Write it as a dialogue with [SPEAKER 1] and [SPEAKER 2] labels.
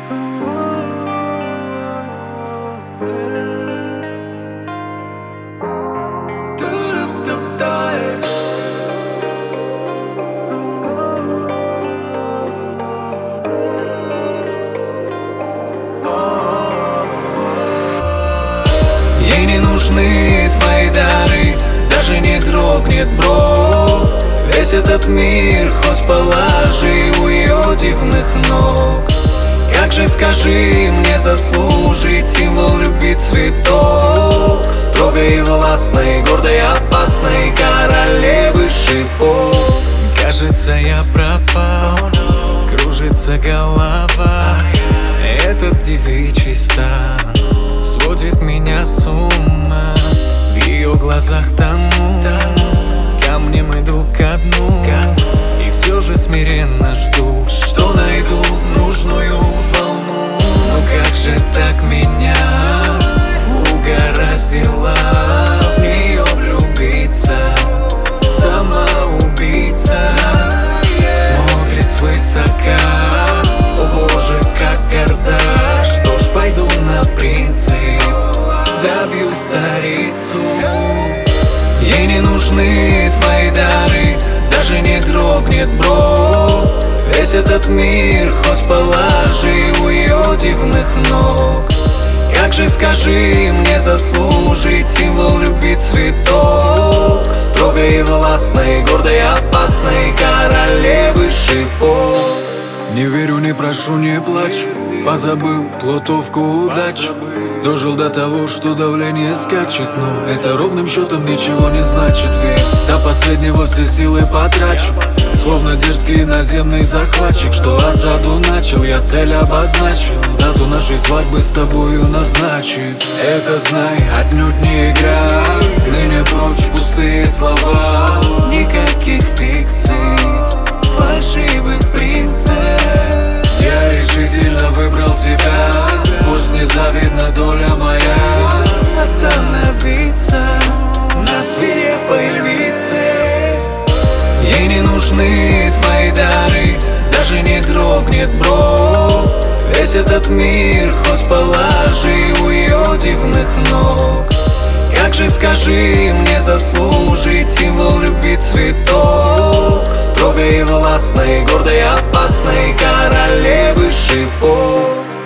[SPEAKER 1] Ей не нужны твои дары, даже не дрогнет бровь. Весь этот мир хоть положи у ее дивных ног. Как же, скажи, мне заслужить символ любви цветок? Строгой и властной, гордой, опасной королевы шипов. Кажется, я пропал, кружится голова. Этот девичий стан сводит меня с ума. В ее глазах тону, камнем иду ко дну. И все же смиренно жду, что найду нужную волну. Ну как же так меня угораздило в нее влюбиться? Самоубийца смотрит свысока. О боже, как горда, что ж, пойду на принцип, добьюсь царицу. Ей не нужны твои дары, даже не дрогнет бровь. Весь этот мир хоть положи у ее дивных ног. Как же, скажи, мне заслужить символ любви цветок? Строгой и властной, гордой, опасной королевы шипов. Не верю, не прошу, не плачу, позабыл плутовку удачу. Дожил до того, что давление скачет, но это ровным счетом ничего не значит. Ведь до последнего все силы потрачу, словно дерзкий наземный захватчик, что осаду начал, я цель обозначил, дату нашей свадьбы с тобою назначив. Это, знай, отнюдь не игра, ныне прочь пустые слова. Никаких фикций, фальшивых принцев. Я решительно выбрал тебя, пусть незавидна доля моя. Остановиться на свирепой львице. Ей не нужны твои дары, даже не дрогнет бровь. Весь этот мир хоть положи у ее дивных ног. Как же, скажи, мне заслужить символ любви цветок? Строгой и властной, гордой, опасной королевы шипов.